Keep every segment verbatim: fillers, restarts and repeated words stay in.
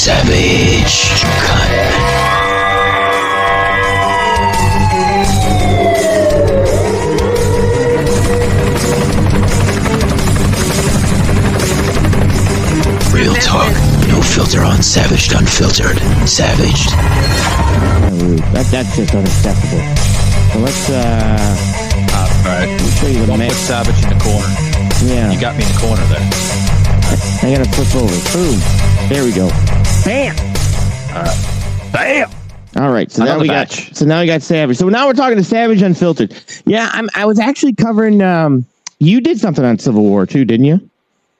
Savage Cut. Real talk, no filter on Savaged Unfiltered. Savaged. That, that's just unacceptable. So let's, uh... All right. Let me show you the Don't map. put Savage in the corner. Yeah. You got me in the corner there. I gotta flip over. Boom. There we go. Bam! All right. Bam! All right, so Another now we batch. got so now we got Savage. So now we're talking to Savage Unfiltered. Yeah, I'm I was actually covering um you did something on Civil War too, didn't you?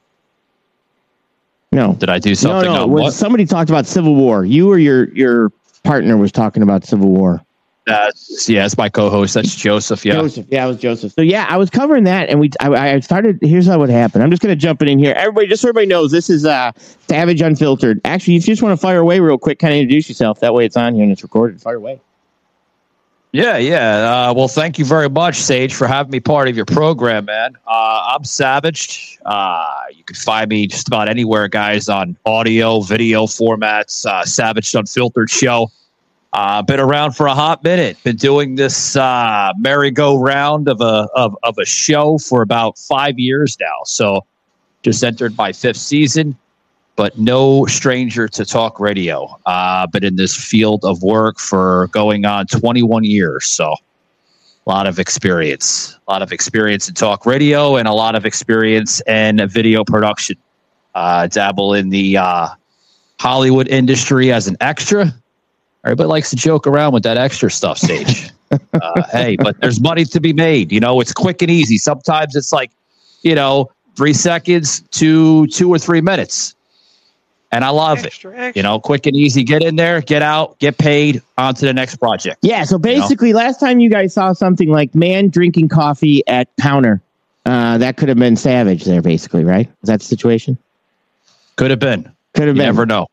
No. Did I do something no, no, on it was- what? somebody talked about Civil War. You or your your partner was talking about Civil War. That's, yeah, it's my co-host. That's Joseph. Yeah. Joseph. Yeah, it was Joseph. So yeah, I was covering that, and we I, I started. Here's how it happened. I'm just going to jump it in here. Everybody, just so everybody knows, this is uh Savage Unfiltered. Actually, if you just want to fire away real quick, kind of introduce yourself. That way, it's on here and it's recorded. Fire away. Yeah, yeah. Uh, well, thank you very much, Sage, for having me part of your program, man. Uh, I'm Savaged. Uh, you can find me just about anywhere, guys, on audio, video formats. Uh, Savaged Unfiltered show. Uh, been around for a hot minute. Been doing this uh, merry-go-round of a of, of a show for about five years now. So, just entered my fifth season, but no stranger to talk radio. Uh, been in this field of work for going on twenty-one years. So, a lot of experience, a lot of experience in talk radio, and a lot of experience in video production. Uh, dabble in the uh, Hollywood industry as an extra. Everybody likes to joke around with that extra stuff, Sage. uh, hey, but there's money to be made. You know, it's quick and easy. Sometimes it's like, you know, three seconds to two or three minutes. And I love Extra, it. extra. You know, quick and easy. Get in there, get out, get paid, on to the next project. Yeah. So basically, last time you guys saw something like man drinking coffee at counter, uh, that could have been Savage there, basically, right? Is that the situation? Could have been. Could have You been. never know.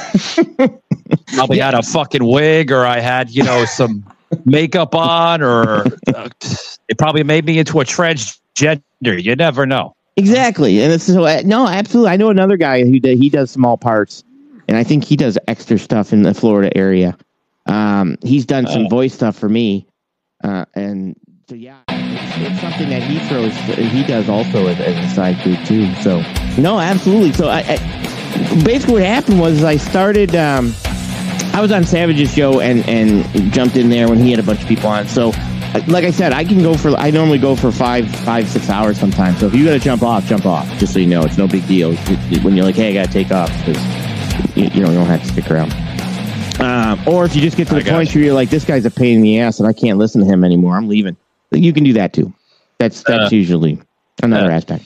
Probably had a fucking wig, or I had, you know, some makeup on, or uh, it probably made me into a transgender. You never know. Exactly. And it's so uh, no, absolutely. I know another guy who does, he does small parts, and I think he does extra stuff in the Florida area. Um, he's done some Oh. voice stuff for me, uh, and so yeah, it's, it's something that he throws. He does also as, as a side gig too. So no, absolutely. So I, I basically what happened was I started. Um, I was on Savage's show and and jumped in there when he had a bunch of people on. So. Like I said, I can go for. I normally go for five, five, six hours sometimes. So if you got to jump off, jump off. Just so you know, it's no big deal. When you're like, "Hey, I got to take off," because you, you know you don't have to stick around. Um, or if you just get to I the got point you. where you're like, "This guy's a pain in the ass, and I can't listen to him anymore. I'm leaving." You can do that too. That's that's Uh, usually another uh, aspect.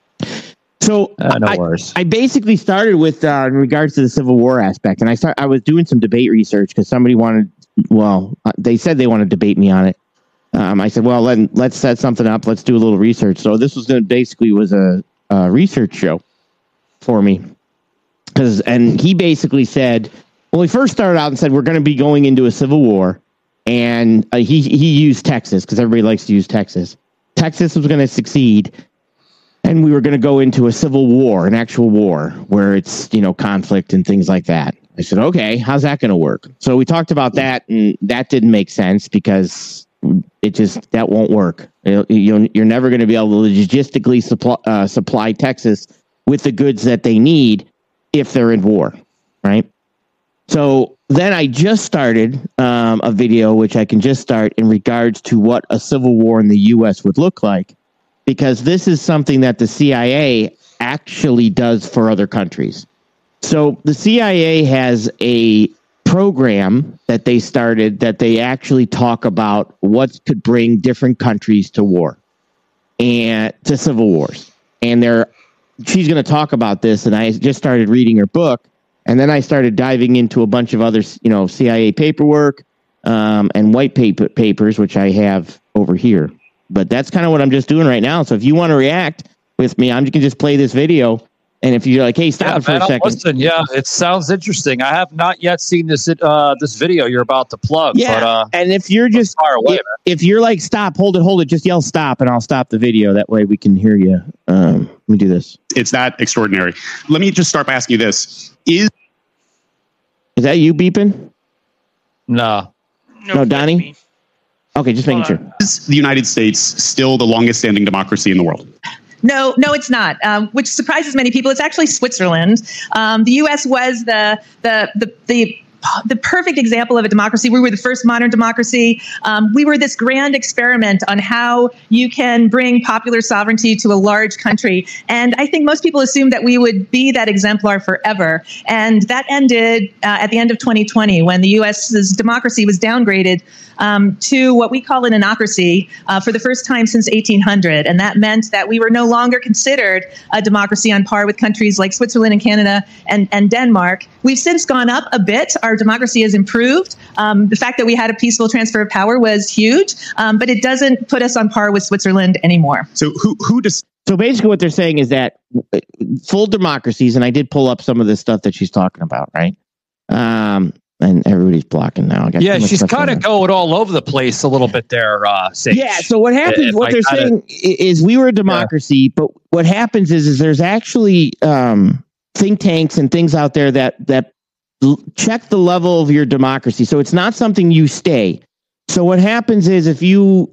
So Uh, no I, worries. I basically started with uh, in regards to the Civil War aspect, and I start. I was doing some debate research because somebody wanted. Well, uh, they said they wanted to debate me on it. Um, I said, well, let, let's set something up. Let's do a little research. So this was going to basically was a, a research show for me. Cause, and he basically said, well, he first started out and said, we're going to be going into a civil war. And uh, he, he used Texas because everybody likes to use Texas. Texas was going to succeed. And we were going to go into a civil war, an actual war where it's, you know, conflict and things like that. I said, okay, how's that going to work? So we talked about that, and that didn't make sense because it just that won't work. You know, you're never going to be able to logistically supply uh, supply Texas with the goods that they need if they're in war, right? So then I just started um, a video, which I can just start in regards to what a civil war in the U S would look like, because this is something that the C I A actually does for other countries. So the C I A has a program that they started that they actually talk about what could bring different countries to war and to civil wars. And they're she's going to talk about this. And I just started reading her book, and then I started diving into a bunch of other, you know, C I A paperwork um, and white paper papers, which I have over here. But that's kind of what I'm just doing right now. So if you want to react with me, I'm just going to just play this video. And if you're like, hey, stop Yeah, it for man, a I'll second. listen. Yeah, it sounds interesting. I have not yet seen this uh, this video you're about to plug. Yeah, but, uh, and if you're just fire away, if, man. if you're like, stop, hold it, hold it, just yell stop, and I'll stop the video. That way we can hear you. Um, let me do this. It's that extraordinary. Let me just start by asking you this. Is Is that you beeping? No. No, Donnie? Okay, just making sure. Is the United States still the longest standing democracy in the world? No, no, it's not, um, which surprises many people. It's actually Switzerland. Um, the U S was the the the the the perfect example of a democracy. We were the first modern democracy. Um, we were this grand experiment on how you can bring popular sovereignty to a large country. And I think most people assumed that we would be that exemplar forever. And that ended uh, at the end of twenty twenty when the U S's democracy was downgraded um, to what we call an anocracy uh, for the first time since eighteen hundred. And that meant that we were no longer considered a democracy on par with countries like Switzerland and Canada and, and Denmark. We've since gone up a bit. Our democracy has improved. Um, the fact that we had a peaceful transfer of power was huge, um, but it doesn't put us on par with Switzerland anymore. So who who does? So basically what they're saying is that full democracies, and I did pull up some of the stuff that she's talking about, right? Um, and everybody's blocking now. I got yeah, she's kind of going all over the place a little bit there, uh, Sage. Yeah, so what happens, If what I they're gotta, saying is we were a democracy, yeah. but what happens is, is there's actually um, think tanks and things out there that that check the level of your democracy. So it's not something you stay. So what happens is if you,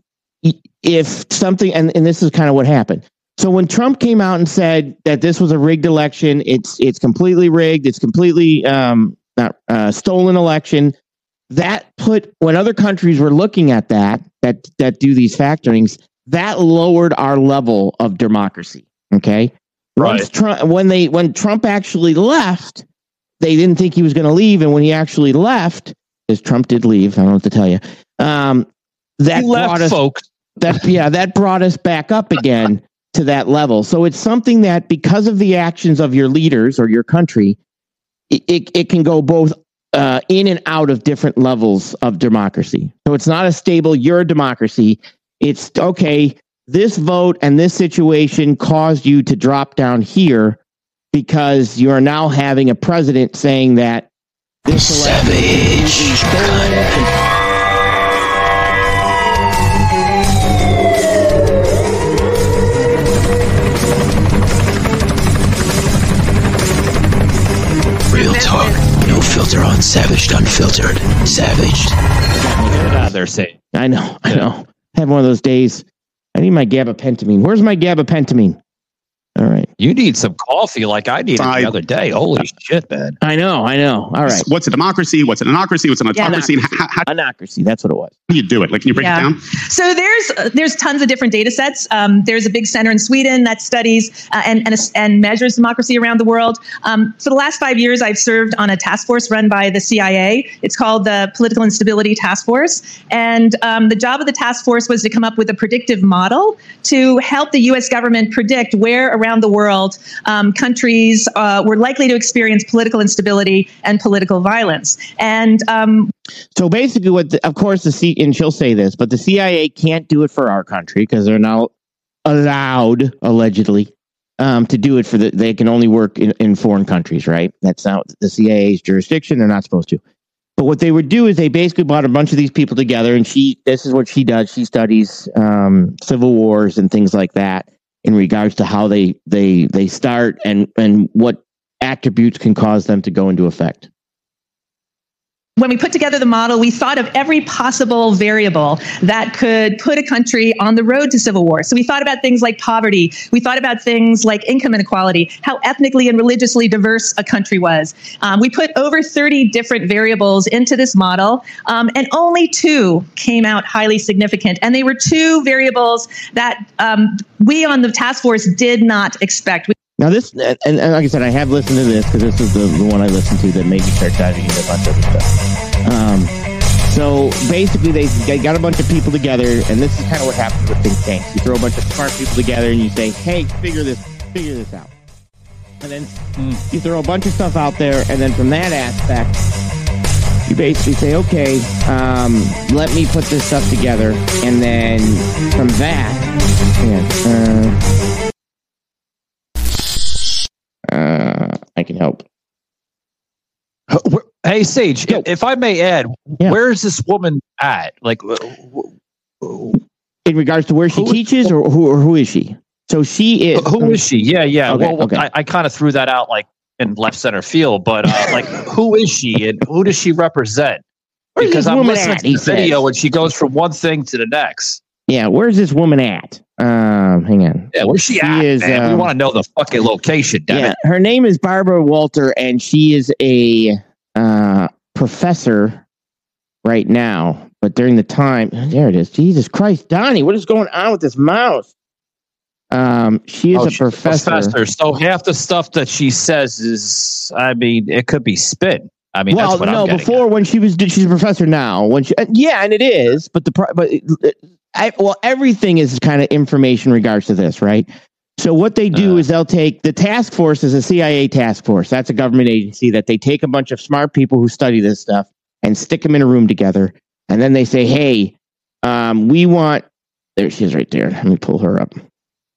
if something, and, and this is kind of what happened. So when Trump came out and said that this was a rigged election, it's, it's completely rigged. It's completely um, not uh, stolen election. That put, when other countries were looking at that, that, that do these factorings, that lowered our level of democracy. Okay. Right. Once Trump, when they, when Trump actually left, they didn't think he was going to leave, and when he actually left, because Trump did leave, I don't know what to tell you. Um, that he left, brought us, folks. That yeah, that brought us back up again to that level. So it's something that, because of the actions of your leaders or your country, it it, it can go both uh, in and out of different levels of democracy. So it's not a stable. You're a democracy. It's okay. This vote and this situation caused you to drop down here, because you are now having a president saying that this Savage. Real talk, no filter on Savaged Unfiltered. Savaged. Get out there, Sage. I know, I know. I have one of those days. I need my gabapentamine. Where's my gabapentamine? All right. You need some coffee like I needed I, the other day. Holy shit, man. I know, I know. All right. What's a democracy? What's an anocracy? What's an autocracy? Yeah, how, how, anocracy, that's what it was. how do you do it? Like, can you break Yeah. it down? So there's uh, there's tons of different data sets. Um, there's a big center in Sweden that studies uh, and, and and measures democracy around the world. Um, for the last five years, I've served on a task force run by the C I A. It's called the Political Instability Task Force. And um, the job of the task force was to come up with a predictive model to help the U S government predict where around the world um, countries uh, were likely to experience political instability and political violence. And um, So basically, what the, of course the C and she'll say this, but the C I A can't do it for our country because they're not allowed, allegedly, um, to do it for the. They can only work in, in foreign countries, right? That's not the C I A's jurisdiction. They're not supposed to. But what they would do is they basically brought a bunch of these people together, and she. This is what she does. She studies um, civil wars and things like that in regards to how they they they start and and what attributes can cause them to go into effect. When we put together the model, we thought of every possible variable that could put a country on the road to civil war. So we thought about things like poverty. We thought about things like income inequality, how ethnically and religiously diverse a country was. Um, we put over thirty different variables into this model, um, and only two came out highly significant. And they were two variables that um, we on the task force did not expect. We Now this, and, and like I said, I have listened to this because this is the, the one I listened to that made me start diving into a bunch of other stuff. Um, so basically, they, they got a bunch of people together, and this is kind of what happens with think tanks. You throw a bunch of smart people together, and you say, "Hey, figure this, figure this out." And then mm. you throw a bunch of stuff out there, and then from that aspect, you basically say, "Okay, um, let me put this stuff together," and then from that, yeah. Uh, Uh, I can help. Hey, Sage, Yo. if I may add, Yeah. where is this woman at? Like, In regards to where she who, teaches, or who, or who is she? So she is. Who is she? Yeah, yeah. Okay, well, okay. I, I kind of threw that out like in left center field, but uh, like, who is she and who does she represent? Where's Because this I'm woman listening at, to he the video says. and she goes from one thing to the next. Yeah, where's this woman at? Um, hang on. Yeah, where's she, She at, is, man? we um, want to know the fucking location, damn Yeah, it. her name is Barbara Walter, and she is a uh, professor right now. But during the time, there it is. Jesus Christ, Donnie, what is going on with this mouse? Um, she is Oh, a she's professor. professor. So half the stuff that she says is, I mean, it could be spin. I mean, Well, that's what no, I'm getting before at. when she was, she's a professor now. When she, uh, yeah, and it is, but the pro- but it, it, I, well, everything is kind of information in regards to this, right? So what they do Uh. is they'll take the task force is a C I A task force. That's a government agency that they take a bunch of smart people who study this stuff and stick them in a room together, and then they say, "Hey, um, we want." There she is, right there. Let me pull her up.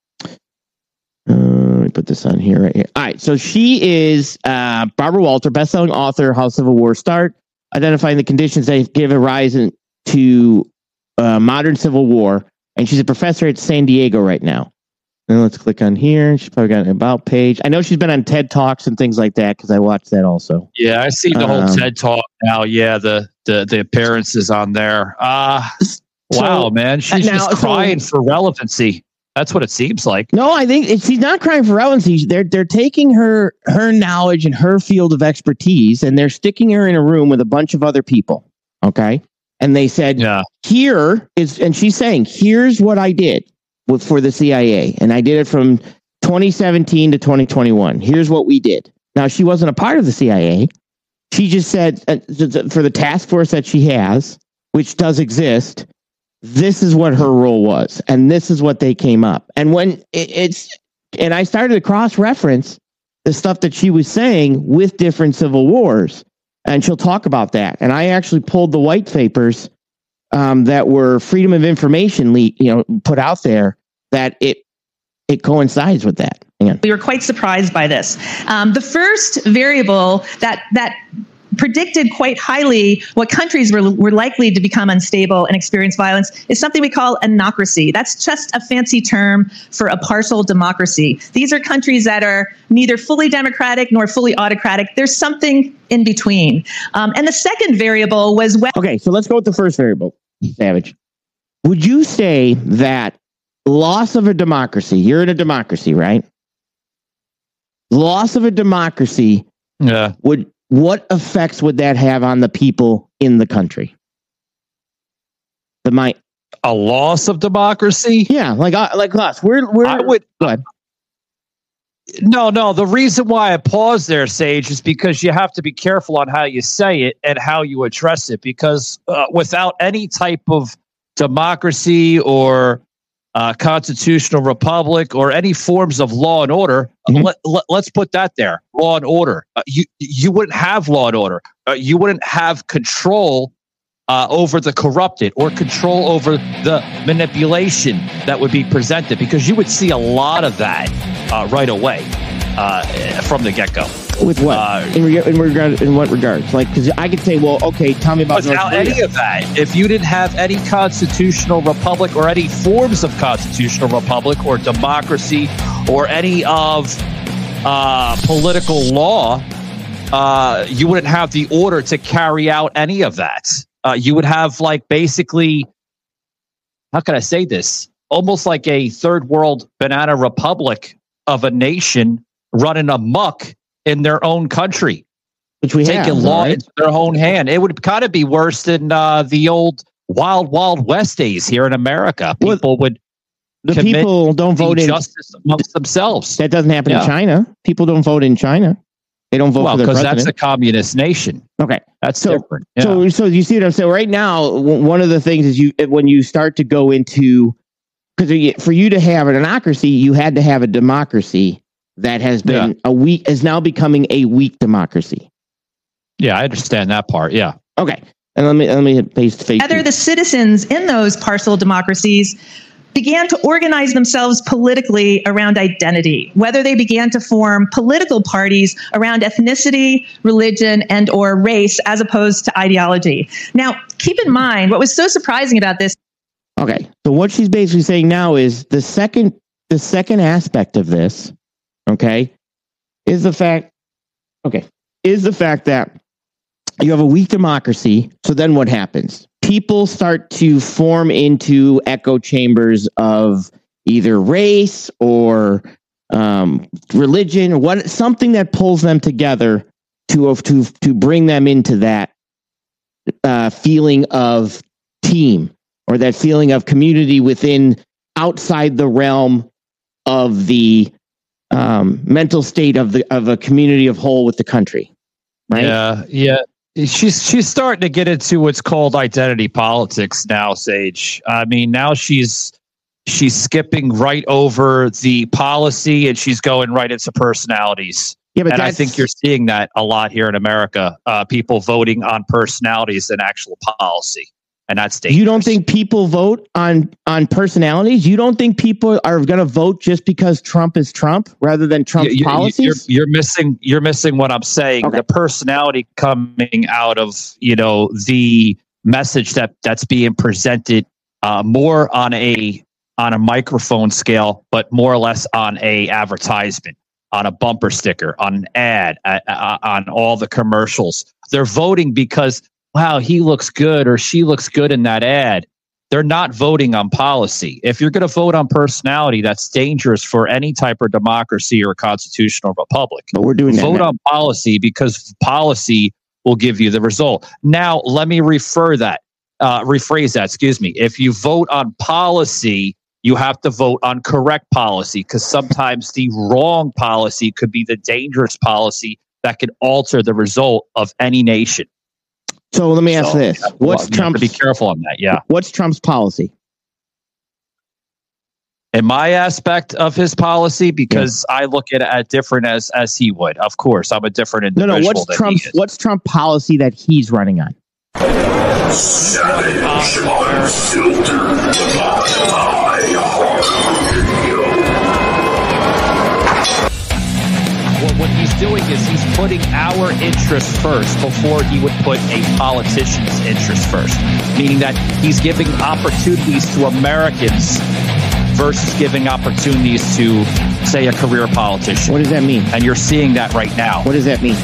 Uh, let me put this on here, right here. All right, so she is uh, Barbara Walter, best-selling author, How Civil War Start, identifying the conditions that give a rise in, to uh, modern civil war, and she's a professor at San Diego right now. And let's click on here. She's probably got an about page. I know she's been on TED Talks and things like that because I watched that also. Yeah, I see the whole Um, TED Talk now. Yeah, the the, the appearances on there. Uh, So- wow, man. She's now- just so- crying for relevancy. That's what it seems like. No, I think it, she's not crying for relevancy. They're they're taking her her knowledge and her field of expertise, and they're sticking her in a room with a bunch of other people. Okay, and they said, Yeah. "Here is," and she's saying, "Here's what I did with for the C I A, and I did it from twenty seventeen to twenty twenty-one. Here's what we did." Now, she wasn't a part of the C I A. She just said uh, th- th- for the task force that she has, which does exist. This is what her role was, and this is what they came up. And when it, it's, and I started to cross reference the stuff that she was saying with different civil wars, and she'll talk about that. And I actually pulled the white papers um, that were Freedom of Information, le- you know, put out there that it it coincides with that. Hang on. We were quite surprised by this. Um, the first variable that that predicted quite highly what countries were, were likely to become unstable and experience violence is something we call anocracy. That's just a fancy term for a partial democracy. These are countries that are neither fully democratic nor fully autocratic. There's something in between. Um, and the second variable was when Okay, so let's go with the first variable, Savage. Would you say that loss of a democracy, you're in a democracy, right? Loss of a democracy Yeah. would, what effects would that have on the people in the country? The might, A loss of democracy? yeah, like uh, like us. We're we're. I would. Go ahead. No, no. The reason why I pause there, Sage, is because you have to be careful on how you say it and how you address it. Because uh, without any type of democracy or uh, constitutional republic or any forms of law and order, Mhm. let, let, let's put that there. Law and order. Uh, you you wouldn't have law and order. Uh, you wouldn't have control uh, over the corrupted or control over the manipulation that would be presented, because you would see a lot of that uh, right away uh, from the get-go. With what? Uh, in, reg- in regard, in what regards? Like, because I could say, well, okay, tell me about North Without Korea. any of that, if you didn't have any constitutional republic or any forms of constitutional republic or democracy or any of uh, political law, uh, you wouldn't have the order to carry out any of that. Uh, you would have, like, basically, how can I say this? Almost like a third world banana republic of a nation running amok in their own country, Which we taking have, law right? into their own hand. It would kind of be worse than uh, the old Wild Wild West days here in America. Well, People would The commit people don't vote in. injustice amongst themselves. That doesn't happen Yeah. in China. People don't vote in China. They don't vote Well, for their because president. that's a communist nation. okay. That's So- different. Yeah. So, so you see what I'm saying? Right now, w- one of the things is you when you start to go into, because for you to have an anocracy, you had to have a democracy that has been a weak, is now becoming a weak democracy. yeah, I understand that part. Yeah. Okay, and let me let me paste face. whether the citizens in those partial democracies began to organize themselves politically around identity, whether they began to form political parties around ethnicity, religion, and or race as opposed to ideology. Now, keep in mind, what was so surprising about this Okay, so what she's basically saying now is the second the second aspect of this, okay, is the fact Okay. Is the fact that you have a weak democracy. So then what happens? People start to form into echo chambers of either race or um, religion or what, something that pulls them together to, to, to bring them into that uh, feeling of team or that feeling of community within outside the realm of the um, mental state of the of a community of whole with the country. Right? Yeah, yeah. She's she's starting to get into what's called identity politics now, Sage. I mean, now she's she's skipping right over the policy and she's going right into personalities. Yeah, but and I think you're seeing that a lot here in America. Uh, people voting on personalities than actual policy, and that's dangerous. You don't think people vote on on personalities? You don't think people are going to vote just because Trump is Trump rather than Trump's you, you, policies? You're, you're missing. You're missing what I'm saying. Okay. The personality coming out of you know the message that that's being presented uh, more on a on a microphone scale, but more or less on a advertisement, on a bumper sticker, on an ad, uh, uh, on all the commercials. They're voting because, wow, he looks good or she looks good in that ad. They're not voting on policy. If you're going to vote on personality, that's dangerous for any type of democracy or constitutional republic. But we're doing that Vote now. on policy because policy will give you the result. Now, let me refer that, uh, rephrase that, excuse me. If you vote on policy, you have to vote on correct policy because sometimes the wrong policy could be the dangerous policy that could alter the result of any nation. So let me ask So, this: What's you have to Trump's? be careful on that. Yeah. What's Trump's policy? In my aspect of his policy, because yeah. I look at it as different as as he would. Of course, I'm a different individual. No, no. What's than Trump's? he is. What's Trump policy that he's running on? Savage unfiltered. Well, what he's doing is he's putting our interests first before he would put a politician's interest first, meaning that he's giving opportunities to Americans versus giving opportunities to, say, a career politician. What does that mean? And you're seeing that right now. What does that mean?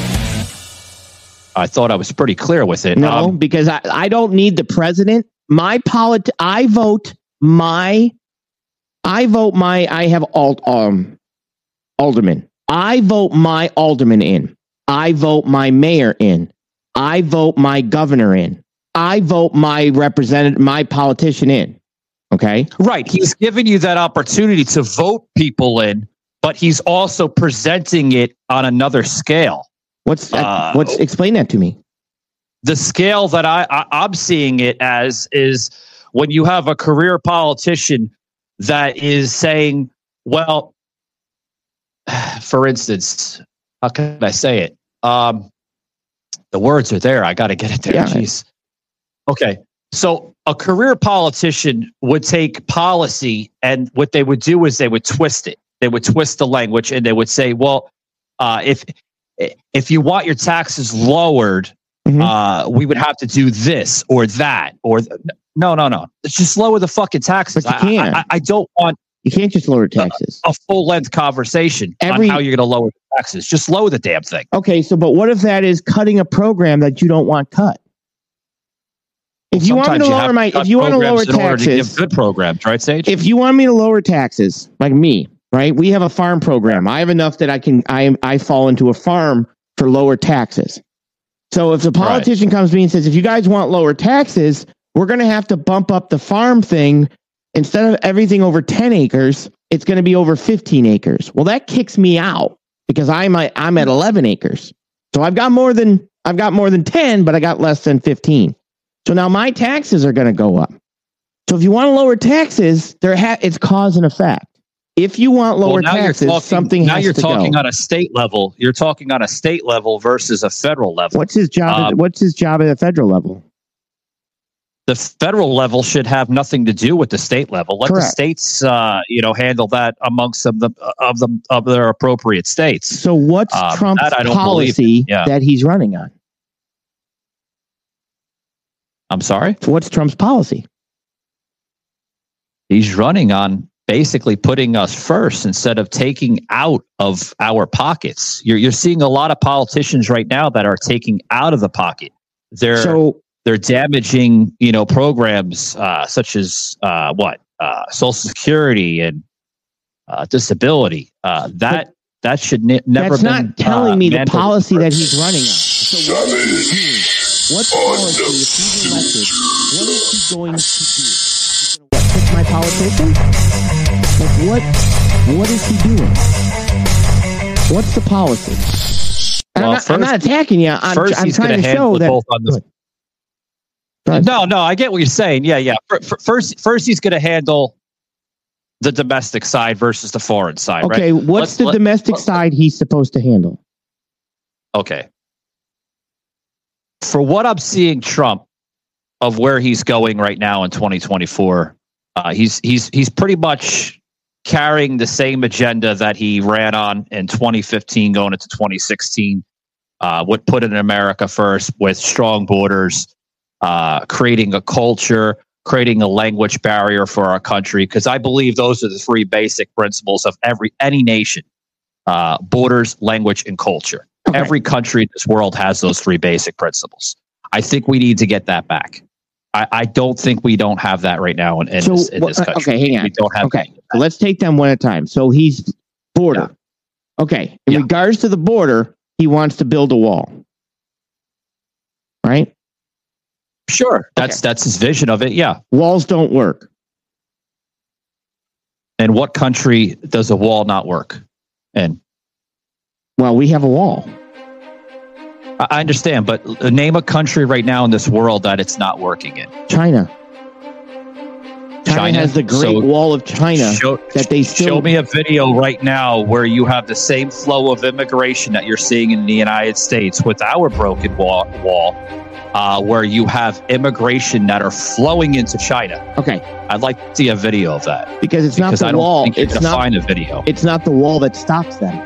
I thought I was pretty clear with it. No, Um, because I, I don't need the president. My polit I vote my I vote my I have alt um alderman. I vote my alderman in. I vote my mayor in. I vote my governor in. I vote my representative, my politician in. Okay. Right. He's giving you that opportunity to vote people in, but he's also presenting it on another scale. What's Uh, what's explain that to me? The scale that I, I I'm seeing it as is when you have a career politician that is saying, well, for instance, how can I say it? Um, the words are there. I got to get it there. Yeah. Jeez. Okay. So a career politician would take policy and what they would do is they would twist it. They would twist the language and they would say, well, uh, if if you want your taxes lowered, Mhm. uh, we would have to do this or that or th- no, no, no. It's just lower the fucking taxes. But you I, can't. I, I don't want You can't just lower taxes. a full length conversation Every- on how you're going to lower the taxes. Just lower the damn thing. Okay, so but what if that is cutting a program that you don't want cut? If you want me to Sometimes you have lower my, cut if you want to lower programs in order to give taxes, good programs, right, Sage? if you want me to lower taxes, like me, right? We have a farm program. I have enough that I can, I I fall into a farm for lower taxes. So if the politician comes to me and says, if you guys want lower taxes, we're going to have to bump up the farm thing. Instead of everything over ten acres, it's going to be over fifteen acres. Well, that kicks me out because I'm I, I'm at eleven acres. So I've got more than I've got more than ten, but I got less than fifteen. So now my taxes are going to go up. So if you want to lower taxes, there ha- it's cause and effect. If you want lower Well, now you're taxes, talking- something now has you're to talking go. on a state level. You're talking on a state level versus a federal level. What's his job? at, Um, what's his job at the federal level? The federal level should have nothing to do with the state level. Let Correct. the states, uh, you know, handle that amongst some of the of them of their appropriate states. So what's um, Trump's that I don't believe policy in. Yeah. that he's running on? I'm sorry. What's Trump's policy? He's running on basically putting us first instead of taking out of our pockets. You're you're seeing a lot of politicians right now that are taking out of the pocket. They're So they're damaging, you know, programs uh, such as uh, what uh, Social Security and uh, disability. Uh, that that should ne- never. that's been, not telling uh, me the mandated policy for- that he's running on. So what is he doing? What policy, if he's elected, what is he going to do? He's going to what, pick my politician? Like what? What is he doing? What's the policy? And Well, I'm, not, I'm first- not attacking you. I'm, First, I'm he's trying going to to show handle that. both on the. Go ahead. No, no, I get what you're saying. Yeah, yeah. F- f- First, first he's going to handle the domestic side versus the foreign side, Okay, right? what's Let's- the let- domestic let- side he's supposed to handle? Okay. For what I'm seeing, Trump of where he's going right now in twenty twenty-four, uh, he's he's he's pretty much carrying the same agenda that he ran on in twenty fifteen, going into twenty sixteen. Uh, would put in America first with strong borders, uh, creating a culture, creating a language barrier for our country. Because I believe those are the three basic principles of every any nation: uh, borders, language, and culture. Okay. Every country in this world has those three basic principles. I think we need to get that back. I, I don't think we don't have that right now in, in, So, this, in this well, country. okay, hang on. We don't have Okay, so let's take them one at a time. So he's border. Okay, in Yeah. regards to the border, he wants to build a wall. Right? Sure, that's Okay. that's his vision of it. Yeah. Walls don't work. And what country does a wall not work? And Well, we have a wall. I I understand, but name a country right now in this world that it's not working in. China. China, China? has the Great So- Wall of China Show, that they still show me a video right now where you have the same flow of immigration that you're seeing in the United States with our broken wall, wall uh, where you have immigration that are flowing into China. Okay, I'd like to see a video of that because it's because not I the don't wall. think you're It's going to not find a video. it's not the wall that stops them.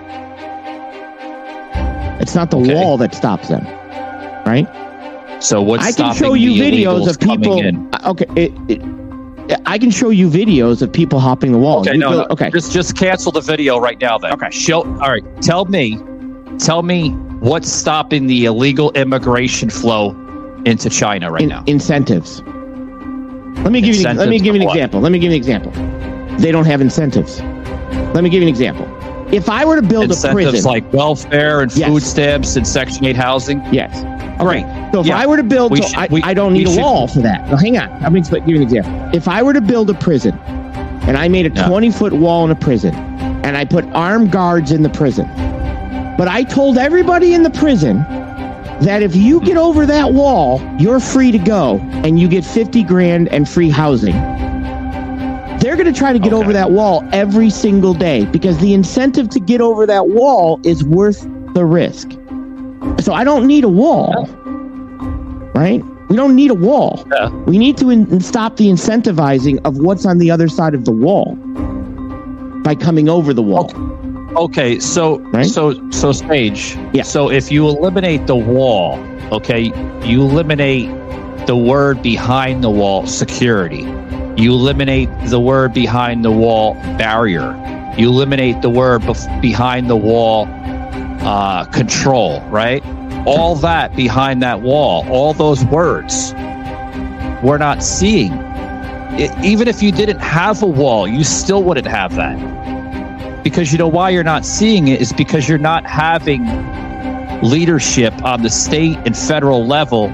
It's not the Okay. wall that stops them. Right? So what's I can stopping show you the videos illegals of people. coming in? uh, Okay, it, it, I can show you videos of people hopping the wall. Okay, You no, go- no. okay. Just just cancel the video right now then. Okay. Show all right. Tell me tell me what's stopping the illegal immigration flow into China right In- now. incentives. Let me give you. Let me Incentives give you an of what? example. Let me give you an example. They don't have incentives. Let me give you an example. If I were to build a Incentives prison, like welfare and Yes. food stamps and Section eight housing. yes. Great. So if Yeah. I were to build, We so should- I, we- I don't we need a should- wall for that. Now, hang on. I'm going to give you an example. If I were to build a prison, and I made a Yeah. twenty foot wall in a prison, and I put armed guards in the prison, but I told everybody in the prison that if you get over that wall, you're free to go, and you get fifty grand and free housing. They're going to try to get Okay. over that wall every single day because the incentive to get over that wall is worth the risk. So I don't need a wall, right? We don't need a wall. Yeah. We need to in- stop the incentivizing of what's on the other side of the wall by coming over the wall. Okay, so Right? so so Sage. Yeah. So if you eliminate the wall, okay, you eliminate the word behind the wall, security. You eliminate the word behind the wall, barrier. You eliminate the word bef- behind the wall, uh, control, right? All that behind that wall, all those words, we're not seeing. It, even if you didn't have a wall, you still wouldn't have that. Because you know why you're not seeing it is because you're not having leadership on the state and federal level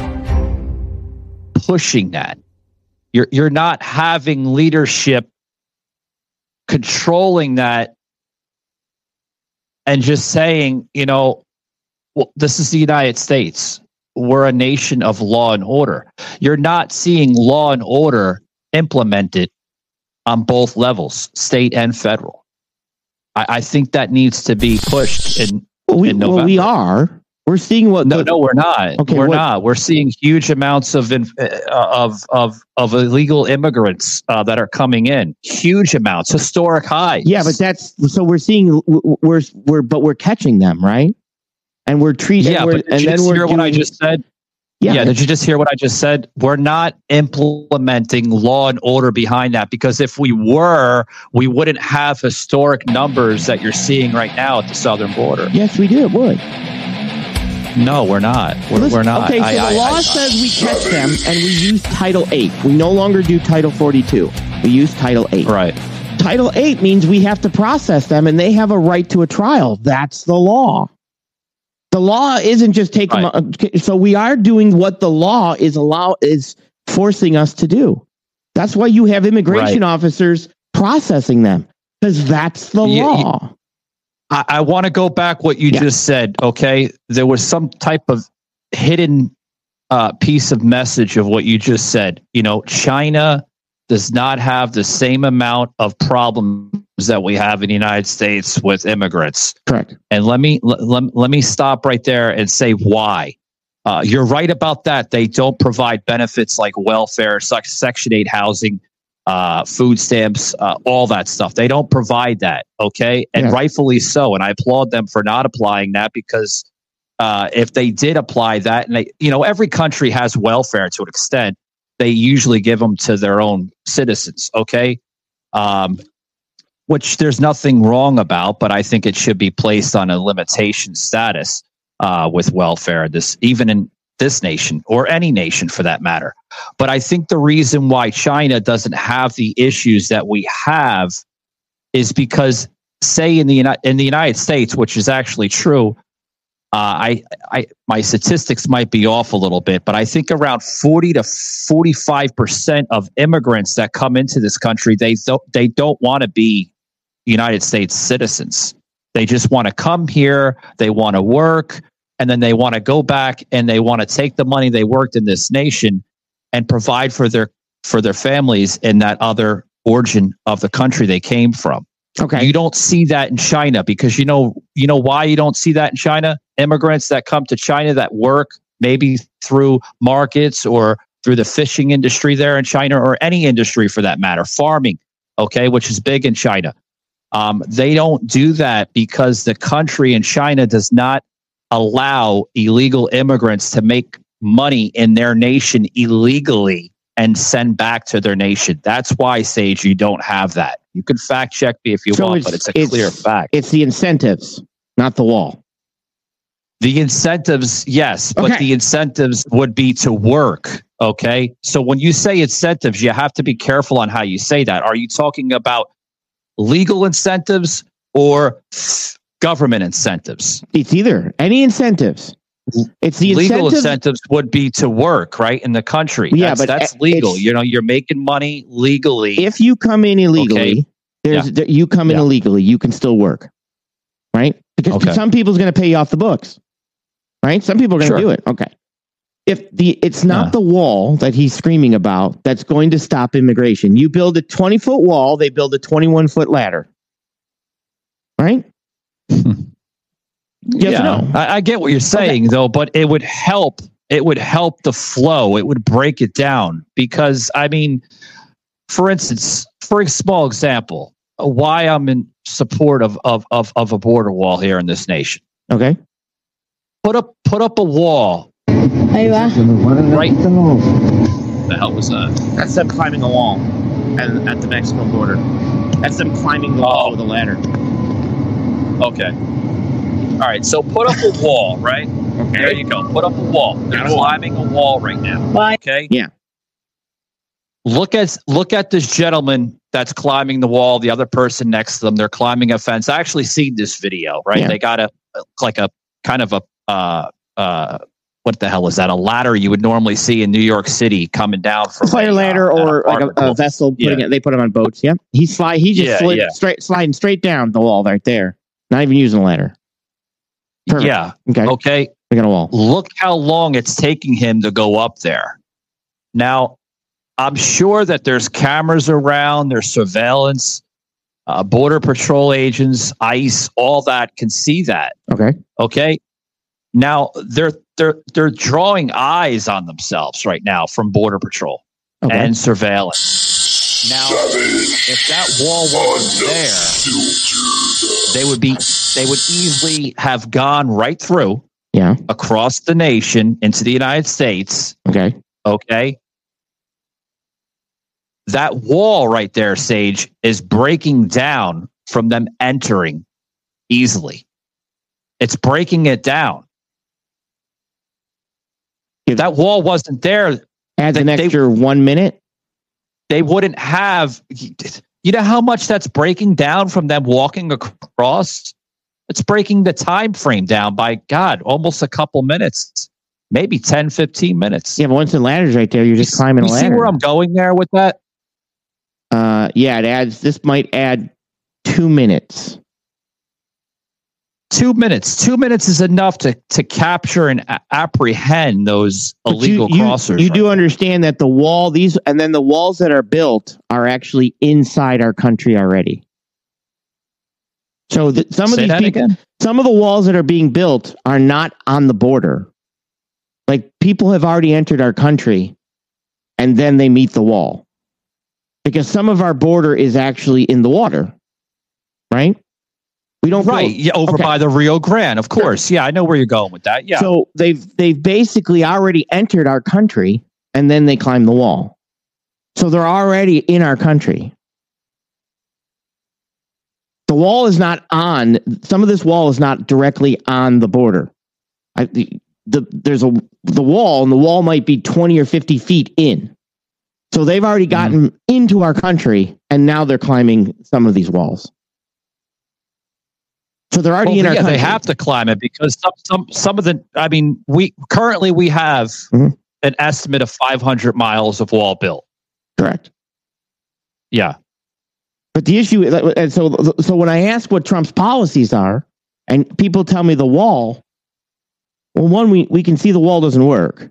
pushing that. You're you're not having leadership controlling that and just saying, you know, well, this is the United States. We're a nation of law and order. You're not seeing law and order implemented on both levels, state and federal. I, I think that needs to be pushed in, we, in well, November. we are. We're seeing what. No, the- no, we're not. Okay, we're what- not. We're seeing huge amounts of in, uh, of of of illegal immigrants uh, that are coming in. Huge amounts, historic highs. Yeah, but that's so we're seeing we're we're but we're catching them, right? And we're treating. yeah. and, we're, But did and you then just we're hear what I doing- just said? Yeah. Yeah, did you just hear what I just said? We're not implementing law and order behind that, because if we were, we wouldn't have historic numbers that you're seeing right now at the southern border. Yes, we do. It would. No, we're not. We're, Listen, we're not. Okay, so I, the I, law I, says we catch them, and we use Title eight. We no longer do Title forty-two. We use Title eight. Right. Title eight means we have to process them, and they have a right to a trial. That's the law. The law isn't just take right. them. So we are doing what the law is allow is forcing us to do. That's why you have immigration right. officers processing them, because that's the you, law. You, I, I want to go back what you yeah. just said. Okay, there was some type of hidden uh, piece of message of what you just said. You know, China does not have the same amount of problems that we have in the United States with immigrants. Correct. And let me let, let, let me stop right there and say why. Uh, you're right about that. They don't provide benefits like welfare, Section eight housing, uh, food stamps, uh, all that stuff. They don't provide that. Okay. And yeah. rightfully so. And I applaud them for not applying that, because uh, if they did apply that, and they, you know, every country has welfare to an extent, they usually give them to their own citizens. Okay. Um, which there's nothing wrong about, but I think it should be placed on a limitation status uh, with welfare, this even in this nation or any nation for that matter. But I think the reason why China doesn't have the issues that we have is because, say, in the in the United States, which is actually true, uh, I, I my statistics might be off a little bit, but I think around forty to forty-five percent of immigrants that come into this country, they th- they don't want to be United States citizens. They just want to come here, they want to work, and then they want to go back and they want to take the money they worked in this nation and provide for their for their families in that other origin of the country they came from. Okay. You don't see that in China, because you know you know why you don't see that in China? Immigrants that come to China that work maybe through markets or through the fishing industry there in China, or any industry for that matter, farming, okay, which is big in China. Um, they don't do that because the country in China does not allow illegal immigrants to make money in their nation illegally and send back to their nation. That's why, Sage, you don't have that. You can fact check me if you so want, it's, but it's a it's, clear fact. It's the incentives, not the wall. The incentives, yes, but okay. the incentives would be to work. Okay. So when you say incentives, you have to be careful on how you say that. Are you talking about legal incentives or government incentives? It's either any incentives. It's the legal incentive- incentives would be to work, right, in the country. Yeah, that's, but that's legal. You know, you're making money legally. If you come in illegally, okay. there's yeah. there, you come in yeah. illegally, you can still work, right? Because okay. some people's going to pay you off the books, right? Some people are going to sure. do it. Okay. If the it's not yeah. the wall that he's screaming about that's going to stop immigration. You build a twenty foot wall, they build a twenty-one foot ladder, right? Yes yeah, no? I, I get what you're saying, okay. though, but it would help. It would help the flow. It would break it down because, I mean, for instance, for a small example, why I'm in support of of of, of a border wall here in this nation. Okay, put up put up a wall. Ahí va. Right. What the hell was that? That's them climbing a wall at, at the Mexico border. That's them climbing the wall oh. with a ladder. Okay. All right. So put up a wall, right? Okay. There you go. Put up a wall. They're climbing a wall right now. Why? Okay. Yeah. Look at look at this gentleman that's climbing the wall. The other person next to them, they're climbing a fence. I actually seen this video, right? Yeah. They got a like a kind of a uh uh what the hell is that? A ladder you would normally see in New York City coming down from fire a, ladder uh, or like a, a vessel. Putting yeah. it, they put them on boats. Yeah, he slide. He just yeah, slid yeah. straight, sliding straight down the wall right there. Not even using a ladder. Perfect. Yeah. Okay. Okay. We got a wall. Look how long it's taking him to go up there. Now, I'm sure that there's cameras around, there's surveillance, uh, border patrol agents, ICE, all that can see that. Okay. Okay. Now they're they're they're drawing eyes on themselves right now from border patrol Okay. and surveillance. Now, if that wall wasn't there, they would be they would easily have gone right through. Yeah. across the nation into the United States. Okay. Okay. That wall right there, Sage, is breaking down from them entering easily. It's breaking it down. If that wall wasn't there, adds they, an extra they, one minute. They wouldn't have. You know how much that's breaking down from them walking across? It's breaking the time frame down by, God, almost a couple minutes, maybe ten, fifteen minutes. Yeah, but once the ladder's right there, you're just you, climbing you a ladder. See where I'm going there with that? Uh, yeah, it adds. This might add two minutes. Two minutes. Two minutes is enough to, to capture and a- apprehend those But illegal you, you, crossers. You right? do understand that the wall, these, and then the walls that are built are actually inside our country already. So the, some Say of these that people, again? some of the walls that are being built are not on the border. Like people have already entered our country, and then they meet the wall, because some of our border is actually in the water, right? We don't right build, yeah, over okay. by the Rio Grande, of course. Yeah, I know where you're going with that. Yeah. So they've they've basically already entered our country, and then they climb the wall. So they're already in our country. The wall is not on. Some of this wall is not directly on the border. I, the, the there's a the wall, and the wall might be twenty or fifty feet in. So they've already gotten mm-hmm. into our country, and now they're climbing some of these walls. So they're already well, in our yeah, country. They have to climb it because some some some of the. I mean, we currently we have mm-hmm. an estimate of five hundred miles of wall built. Correct. Yeah. But the issue, and so so when I ask what Trump's policies are, and people tell me the wall, well, one, we, we can see the wall doesn't work,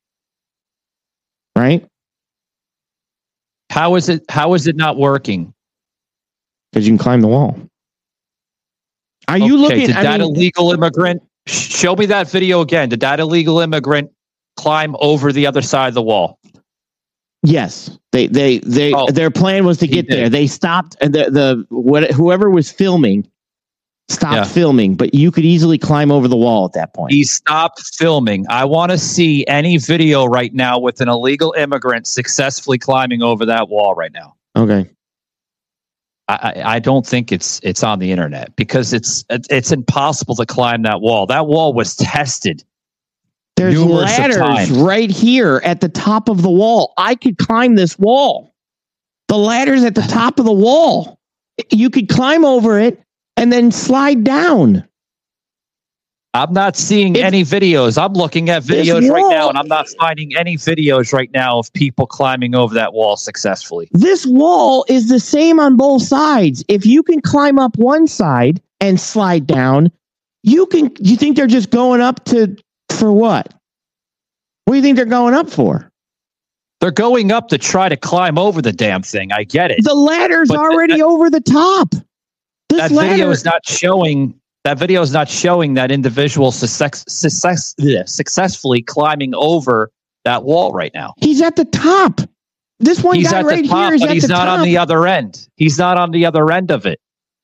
right? How is it? How is it not working? Because you can climb the wall. Are okay, you looking? Did I that mean, illegal immigrant? Show me that video again. Did that illegal immigrant climb over the other side of the wall? Yes, they they they oh, their plan was to get there. They stopped, and the the what whoever was filming stopped yeah. filming, but you could easily climb over the wall at that point. He stopped filming. I want to see any video right now with an illegal immigrant successfully climbing over that wall right now. Okay. I, I don't think it's it's on the internet because it's it's impossible to climb that wall. That wall was tested. There's ladders right here at the top of the wall. I could climb this wall. The ladder's at the top of the wall. You could climb over it and then slide down. I'm not seeing if, any videos. I'm looking at videos right now, and I'm not finding any videos right now of people climbing over that wall successfully. This wall is the same on both sides. If you can climb up one side and slide down, you can. You think they're just going up to for what? What do you think they're going up for? They're going up to try to climb over the damn thing. I get it. The ladder's but already that, over the top. This that ladder video is not showing. That video is not showing that individual success, success, yeah, successfully climbing over that wall right now. He's at the top. This one he's guy at right the top, here is but at he's the not top. on the other end. He's not on the other end of it.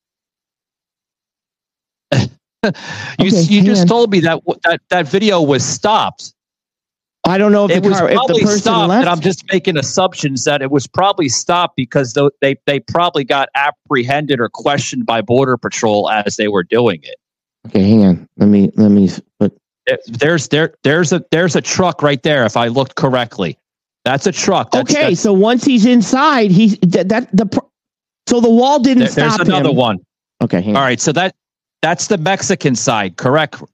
you okay, you just on. told me that that that video was stopped. I don't know if it the was car, probably if the person stopped, left. and I'm just making assumptions that it was probably stopped because they they probably got apprehended or questioned by Border Patrol as they were doing it. Okay, hang on. Let me let me put. There's there there's a there's a truck right there. If I looked correctly, that's a truck. That's, okay, that's, so once he's inside, he's that, that the so the wall didn't there, stop There's another him. one. Okay, hang all on. right. So that that's the Mexican side, correct?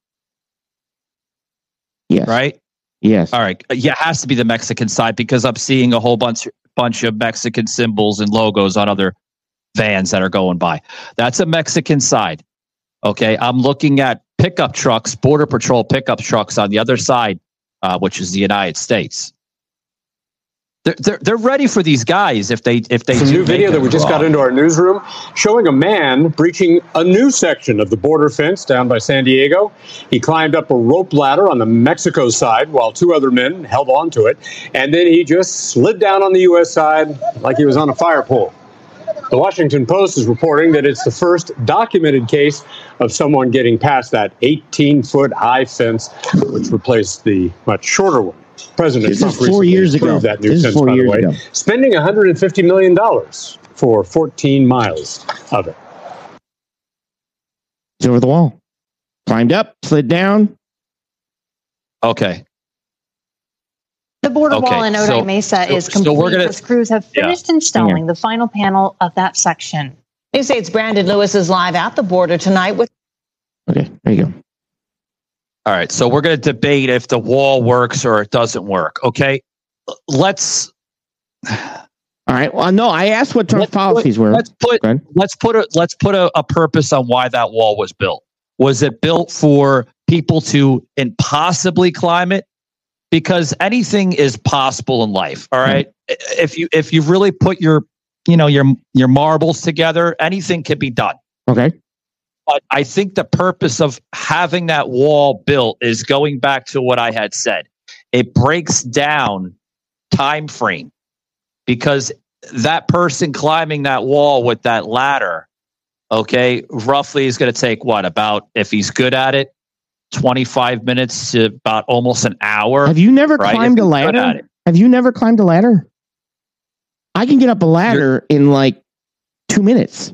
Yes. Right. Yes. All right. Yeah, it has to be the Mexican side because I'm seeing a whole bunch bunch of Mexican symbols and logos on other vans that are going by. That's a Mexican side. Okay, I'm looking at pickup trucks, Border Patrol pickup trucks on the other side, uh, which is the United States. They're, they're they're ready for these guys if they if they. Some new video that we just got into our newsroom showing a man breaching a new section of the border fence down by San Diego. He climbed up a rope ladder on the Mexico side while two other men held on to it, and then he just slid down on the U S side like he was on a fire pole. The Washington Post is reporting that it's the first documented case of someone getting past that eighteen-foot high fence, which replaced the much shorter one. President This Trump is four recently years ago. approved that new This is fence, four by the years way, ago. spending one hundred fifty million dollars for fourteen miles of it. It's over the wall. Climbed up, slid down. Okay. The border Okay, wall in Odi so- Mesa so- is so complete we're gonna- as crews have Yeah. finished installing the final panel of that section. News State's Brandon Lewis is live at the border tonight with Okay, there you go. All right. So we're going to debate if the wall works or it doesn't work. Okay. Let's All right. Well, no, I asked what Trump's let's policies put, were. Let's put Go ahead. let's put a let's put a, a purpose on why that wall was built. Was it built for people to impossibly climb it? Because anything is possible in life. All right. If you if you really put your you know your your marbles together, anything can be done. Okay. But I think the purpose of having that wall built is going back to what I had said. It breaks down time frame because that person climbing that wall with that ladder, okay, roughly is going to take what, about, if he's good at it, twenty-five minutes to about almost an hour. Have you never right? climbed If a he's good at ladder? it. Have you never climbed a ladder? I can get up a ladder in like two minutes.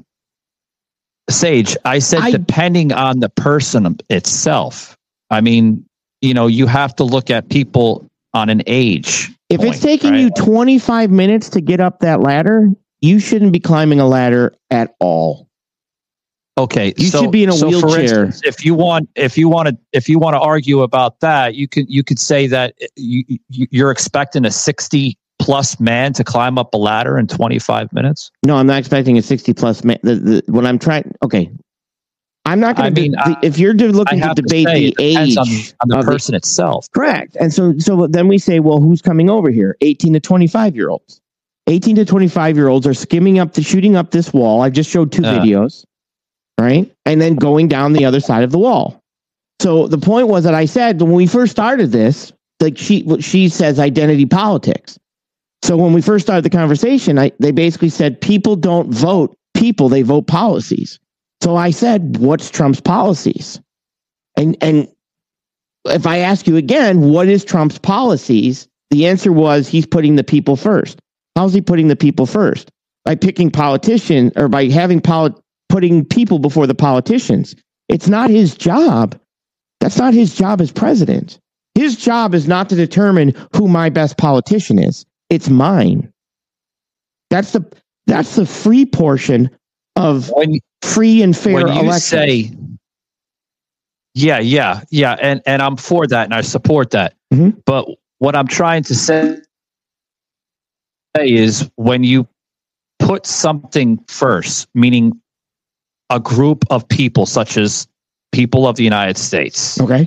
Sage, I said I- depending on the person itself. I mean, you know, you have to look at people on an age. If point, it's taking right? you twenty-five minutes to get up that ladder, you shouldn't be climbing a ladder at all. Okay, You so, should be in a so For wheelchair. instance, if you want, if you want to, if you want to argue about that, you could, you could say that you, you you're expecting a sixty plus man to climb up a ladder in twenty-five minutes. No, I'm not expecting a sixty plus man. The, the, when I'm trying, okay, I'm not going I to. mean, De- I- if you're de- I looking to have to debate say, the it depends age on, on the of person itself. correct, and so so then we say, well, who's coming over here? eighteen to twenty-five year olds. eighteen to twenty-five year olds are skimming up the shooting up this wall. I just showed two Yeah. videos, right, and then going down the other side of the wall. So the point was that I said when we first started this, like she she says identity politics. So when we first started the conversation, I, they basically said people don't vote people, they vote policies. So I said, what's Trump's policies? And and if I ask you again, what is Trump's policies? The answer was he's putting the people first. How's he putting the people first? By picking politicians or by having poli- putting people before the politicians. It's not his job. That's not his job as president. His job is not to determine who my best politician is. It's mine. That's the that's the free portion of When free and fair when you elections. say, yeah, yeah, yeah, and and I'm for that and I support that. Mhm. But what I'm trying to say is when you put something first, meaning a group of people such as people of the United States, Okay.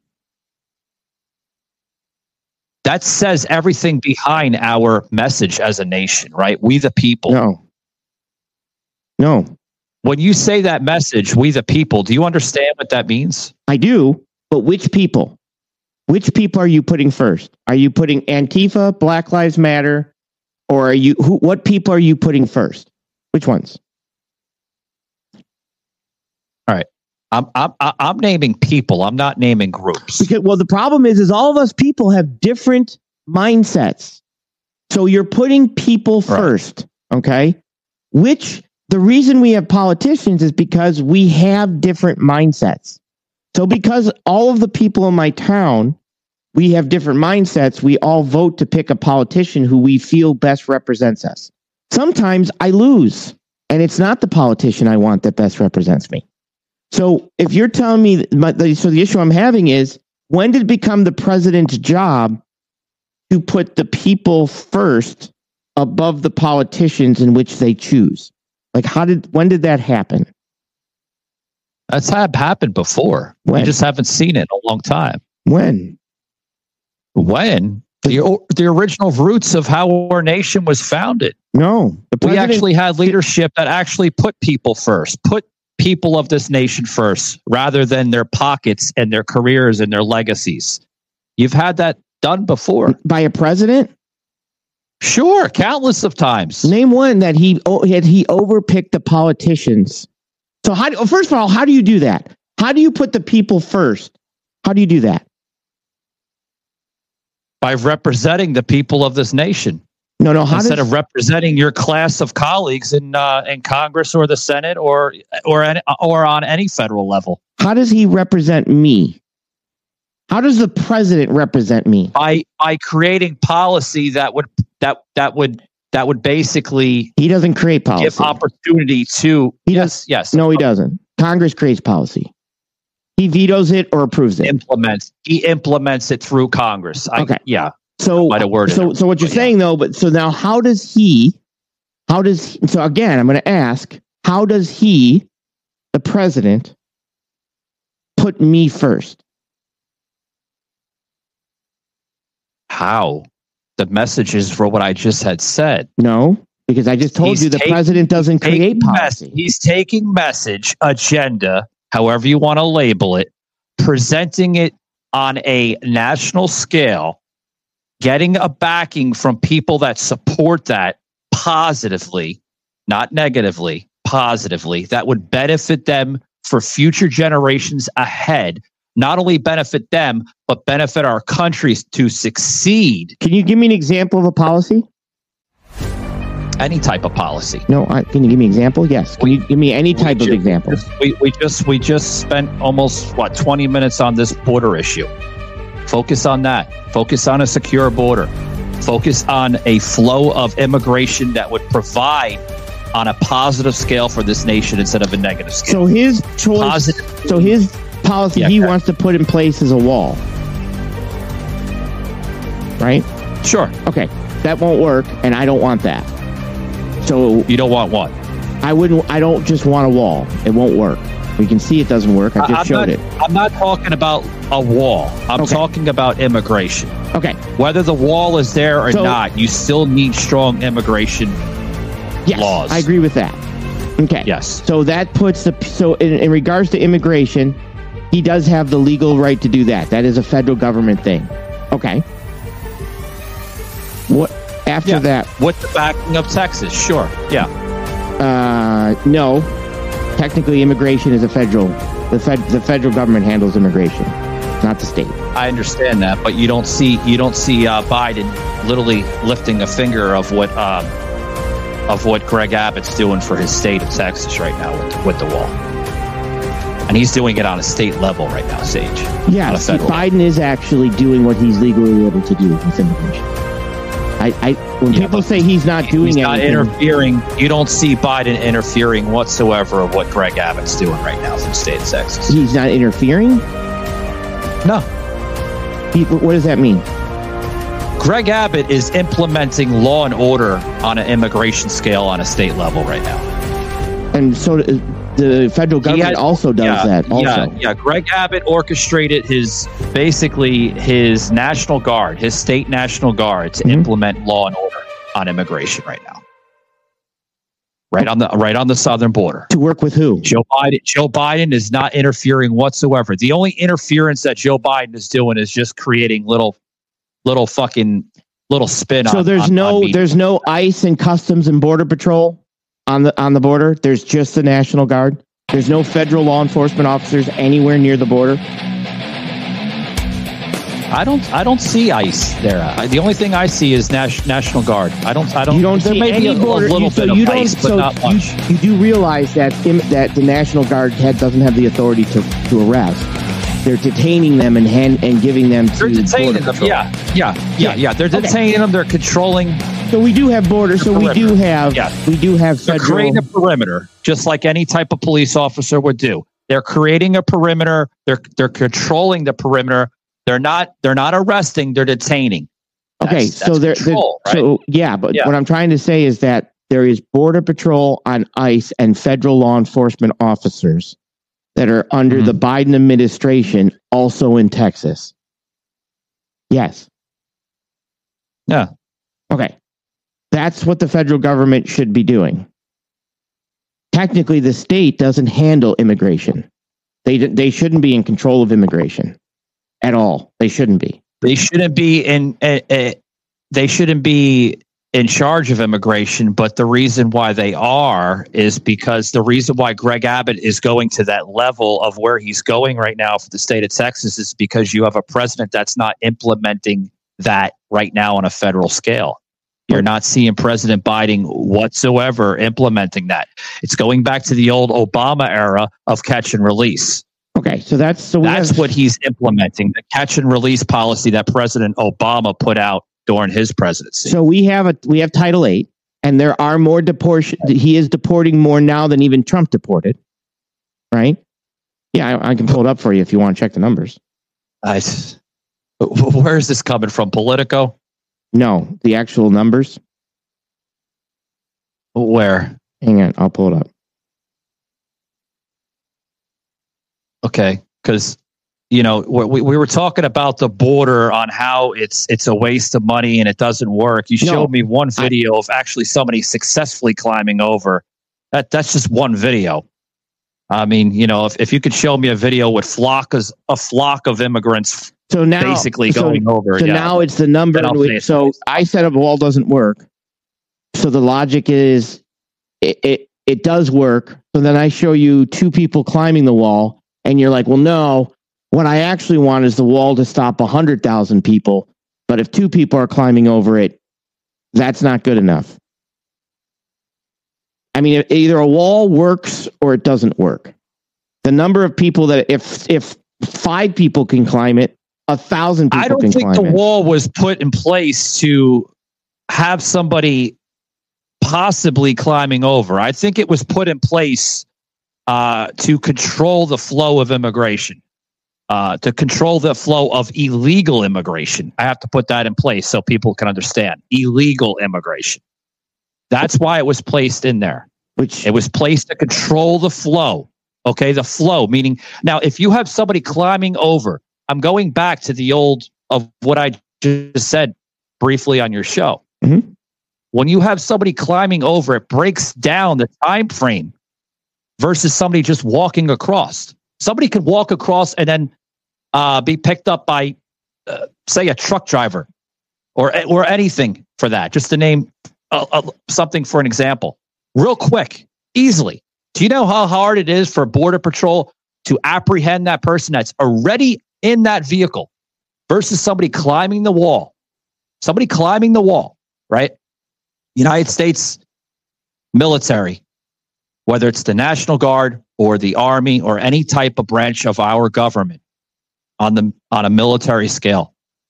that says everything behind our message as a nation, right? We the people. No. No, When you say that message, we the people, do you understand what that means? I do. But which people? Which people are you putting first? Are you putting Antifa, Black Lives Matter, or are you who? What people are you putting first? Which ones? I'm I'm I'm naming people. I'm not naming groups. Because well, the problem is, is all of us people have different mindsets. So you're putting people Right. first, okay? Which the reason we have politicians is because we have different mindsets. So because all of the people in my town, we have different mindsets, we all vote to pick a politician who we feel best represents us. Sometimes I lose, and it's not the politician I want that best represents me. So if you're telling me, that my, the, so the issue I'm having is, when did it become the president's job to put the people first above the politicians in which they choose? Like, how did, when did that happen? That's had happened before. When? We just haven't seen it in a long time. When? When? The, the original roots of how our nation was founded. No, the We president, actually had leadership that actually put people first, put people of this nation first, rather than their pockets and their careers and their legacies. You've had that done before. by a president? Sure, countless of times. Name one that he oh, had he overpicked the politicians. So how do, first of all, how do you do that? How do you put the people first? How do you do that? By representing the people of this nation. No, no. How Instead does, of representing your class of colleagues in uh, in Congress or the Senate or or any, or on any federal level. How does he represent me? How does the president represent me? By by creating policy that would that that would that would basically He doesn't create policy. give opportunity to He yes yes No, he doesn't. Congress creates policy. He vetoes it or approves it. implements he implements it through Congress. I, Okay. Yeah. So, Might have worded so, it, so what you're but yeah. saying though, but so now how does he, how does, he, so again, I'm going to ask, how does he, the president, put me first? How? The message is for what I just had said. No, because I just told He's you the taking- president doesn't create Taking policy. mess- he's taking message, agenda, however you want to label it, presenting it on a national scale, getting a backing from people that support that positively, not negatively, positively, that would benefit them for future generations ahead. Not only benefit them, but benefit our countries to succeed. Can you give me an example of a policy? Any type of policy. No, I, can you give me an example? Yes. Can you give me any type of ju- example? We, we just we just spent almost what twenty minutes on this border issue. Focus on that. Focus on a secure border. Focus on a flow of immigration that would provide on a positive scale for this nation instead of a negative scale. So his choice, Positive. so his policy Yeah, he correct. wants to put in place is a wall. Right? Sure. Okay. That won't work, and I don't want that. So You don't want what? I wouldn't. I don't just want a wall. It won't work. We can see it doesn't work. I just I'm showed not, it. I'm not talking about a wall. I'm Okay. talking about immigration. Okay. Whether the wall is there or So- not, you still need strong immigration Yes, laws. I agree with that. Okay. Yes. So that puts the so in, in regards to immigration, he does have the legal right to do that. That is a federal government thing. Okay. What after Yeah. that? With the backing of Texas, sure. Yeah. Uh, no. Technically, immigration is a federal. The fed, the federal government handles immigration, not the state. I understand that, but you don't see you don't see uh, Biden literally lifting a finger of what um, of what Greg Abbott's doing for his state of Texas right now with, with the wall, and he's doing it on a state level right now, Sage. Yeah, Not a see, federal. Biden is actually doing what he's legally able to do with immigration. I, I when Yeah, people but say he's not doing He's not anything, interfering. You don't see Biden interfering whatsoever of what Greg Abbott's doing right now for the state of Texas. he's not interfering. No. He, what does that mean? Greg Abbott is implementing law and order on an immigration scale on a state level right now. And so the, the federal He government has- also does yeah, that. Also, Yeah, yeah. Greg Abbott orchestrated his basically his National Guard, his state National Guard, to Mhm. implement law and order on immigration right now. Right on the right on the southern border. to work with who? Joe Biden Joe Biden is not interfering whatsoever. The only interference that Joe Biden is doing is just creating little little fucking little spin So on there's on- no on media. there's no ICE and Customs and Border Patrol on the on the border. There's just the National Guard. There's no federal law enforcement officers anywhere near the border. I don't I don't see ICE there. I, the only thing I see is Nas- National Guard. I don't I don't You don't there see may be any a, a border. little you, so bit of you don't. ICE, but So not you, much. you do realize that im, that the National Guard head doesn't have the authority to, to arrest. They're detaining them and hand and giving them to They're detaining Border them. Patrol. Yeah, yeah, yeah, yeah. They're Okay. detaining them. They're controlling. So we do have borders. So we do perimeter. have Yeah. we do have They're federal. creating a perimeter, just like any type of police officer would do. They're creating a perimeter. They're they're controlling the perimeter. They're not they're not arresting. They're detaining. Okay, That's- so that's there, control, there- right? so yeah, but Yeah. what I'm trying to say is that there is Border Patrol on ICE and federal law enforcement officers that are under Mhm. the Biden administration, also in Texas. Yes. Yeah. Okay. That's what the federal government should be doing. Technically, the state doesn't handle immigration. They they shouldn't be in control of immigration at all. They shouldn't be. They shouldn't be in. Uh, uh, they shouldn't be in charge of immigration, but the reason why they are is because the reason why Greg Abbott is going to that level of where he's going right now for the state of Texas is because you have a president that's not implementing that right now on a federal scale. You're not seeing President Biden whatsoever implementing that. It's going back to the old Obama era of catch and release. Okay, so that's so we that's have, what he's implementing, the catch and release policy that President Obama put out during his presidency. So we have a we have Title eight, and there are more deportation. He is deporting more now than even Trump deported, right? Yeah, I, I can pull it up for you if you want to check the numbers. I, where is this coming from? Politico? No, the actual numbers. Where? Hang on, I'll pull it up. Okay, because you know we we were talking about the border on how it's it's a waste of money and it doesn't work. You No, showed me one video I, of actually somebody successfully climbing over. That that's just one video. I mean, you know, if, if you could show me a video with flock as a flock of immigrants, so now basically so, going over. So yeah. now it's the number. In which, so I said a wall doesn't work. So the logic is it, it it does work. So then I show you two people climbing the wall, and you're like, well, no. What I actually want is the wall to stop one hundred thousand people. But if two people are climbing over it, that's not good enough. I mean, either a wall works or it doesn't work. The number of people that if if five people can climb it, a thousand people I don't can think climb the it. wall was put in place to have somebody possibly climbing over. I think it was put in place uh, to control the flow of immigration. Uh, to control the flow of illegal immigration. I have to put that in place so people can understand. Illegal immigration. That's why it was placed in there. Which it was placed to control the flow. Okay, the flow, meaning now if you have somebody climbing over, I'm going back to the old of what I just said briefly on your show. Mm-hmm. When you have somebody climbing over, it breaks down the time frame versus somebody just walking across. Somebody could walk across and then uh, be picked up by, uh, say, a truck driver or or anything for that. Just to name uh, uh, something for an example. Real quick, easily. Do you know how hard it is for Border Patrol to apprehend that person that's already in that vehicle versus somebody climbing the wall? Somebody climbing the wall, right? United States military, whether it's the National Guard or the Army or any type of branch of our government on the on a military scale,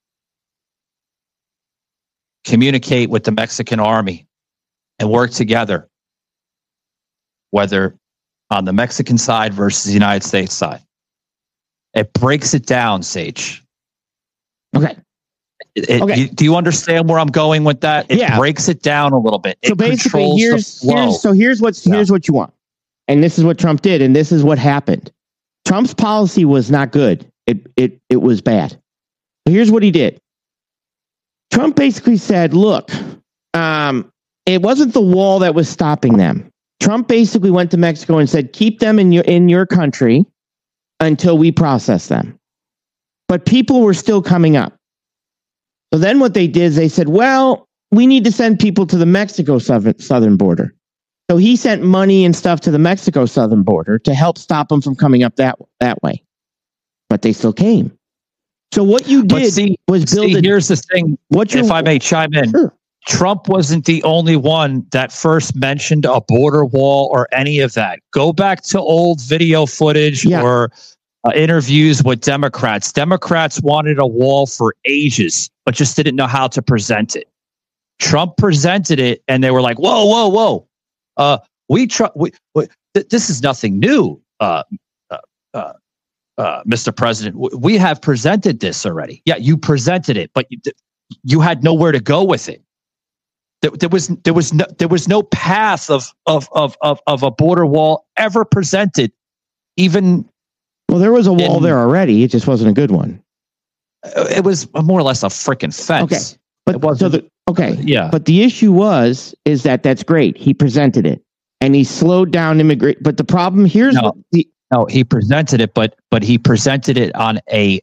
communicate with the Mexican Army and work together, whether on the Mexican side versus the United States side. It breaks it down, Sage. Okay. It, it, okay. You, do you understand where I'm going with that? It yeah. breaks it down a little bit. So it basically, controls here's, the flow. here's so here's what's yeah. here's what you want, and this is what Trump did, and this is what happened. Trump's policy was not good. It it it was bad. So here's what he did. Trump basically said, "Look, um, it wasn't the wall that was stopping them." Trump basically went to Mexico and said, "Keep them in your in your country until we process them." But people were still coming up. So then what they did is they said, well, we need to send people to the Mexico southern border. So he sent money and stuff to the Mexico southern border to help stop them from coming up that, that way. But they still came. So what you did see, was build see, a, here's the thing, what if I may chime in. Sure. Trump wasn't the only one that first mentioned a border wall or any of that. Go back to old video footage yeah. or uh, interviews with Democrats. Democrats wanted a wall for ages, but just didn't know how to present it. Trump presented it, and they were like, "Whoa, whoa, whoa! Uh, we, tr- we, we th- this is nothing new, uh, uh, uh, uh, Mister President. W- we have presented this already. Yeah, you presented it, but you, th- you had nowhere to go with it. There, there was there was no there was no path of of of of, of a border wall ever presented, even." Well, there was a wall in, there already. It just wasn't a good one. It was more or less a freaking fence. Okay, but it wasn't, so the, okay, uh, yeah. But the issue was is that that's great. He presented it, and he slowed down immigrant. But the problem here's no, what the no, he presented it, but but he presented it on a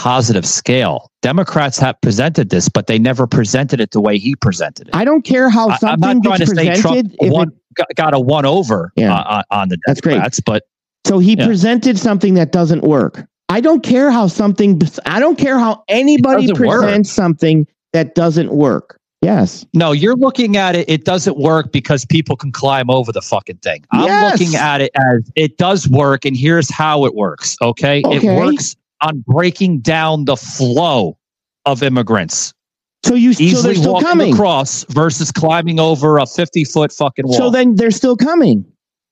positive scale. Democrats have presented this, but they never presented it the way he presented it. I don't care how I, I'm something not trying gets to say presented. Trump if won, it- got, got a one over Yeah. uh, on the That's great. Democrats, but So he Yeah. presented something that doesn't work. I don't care how something, I don't care how anybody doesn't work. presents something that doesn't work. Yes. no, you're looking at it. It doesn't work because people can climb over the fucking thing. I'm Yes. looking at it as it does work, and here's how it works. Okay, Okay. it works on breaking down the flow of immigrants, So you, so easily they're still walking coming. across versus climbing over a fifty foot fucking wall. So then they're still coming.